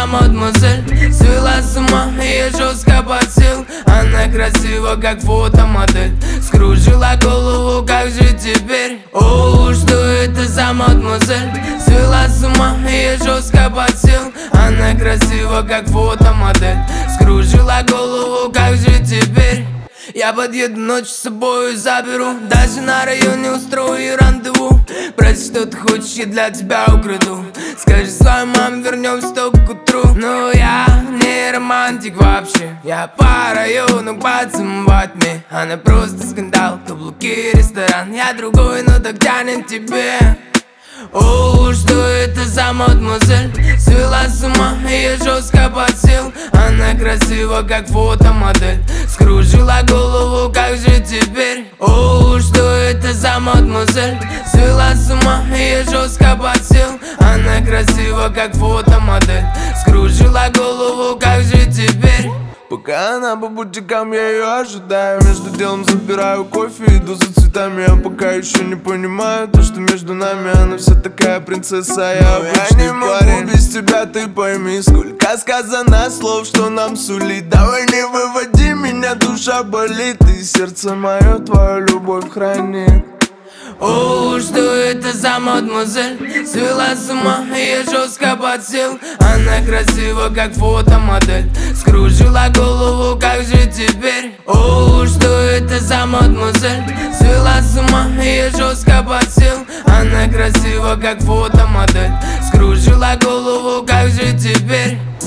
мадемуазель свела с ума, я жестко подсел. Она красива, как фотомодель, скружила голову, как же теперь? О, что это за мадемуазель свела с ума, я жестко подсел. Она красива, как фотомодель, скружила голову, как же теперь? Я подъеду ночью, с собой заберу, даже на районе устрою рандеву. Прости, что ты хочешь, я для тебя украду. Скажи своей маме, вернемся только к утру. Но я не романтик вообще, я по району поцеловать мне. Она просто скандал, каблуки, ресторан. Я другой, но так тянет тебе. О, что это за мадемуазель свела с ума, я жестко подсел. Она красива, как фотомодель, скружила голову, как же теперь? О, что это за мадемуазель свела с ума, я жестко подсел. Она красива, как фотомодель, скружила голову, как же теперь? Пока она по бутикам, я ее ожидаю. Между делом забираю кофе, иду за цветами. Я пока еще не понимаю то, что между нами она вся такая принцесса, я обычный не парень. Могу без тебя, ты пойми, сколько сказано слов, что нам сулит. Давай не выводи меня, душа болит, и сердце мое твою любовь хранит. О, что это за мадемуазель свела с ума, я жестко подсел. Она красива, как фотомодель, скружила голову, как же теперь? О, что это за мадемуазель свела с ума, я жестко подсел. Она красива, как фотомодель, скружила голову, как же теперь?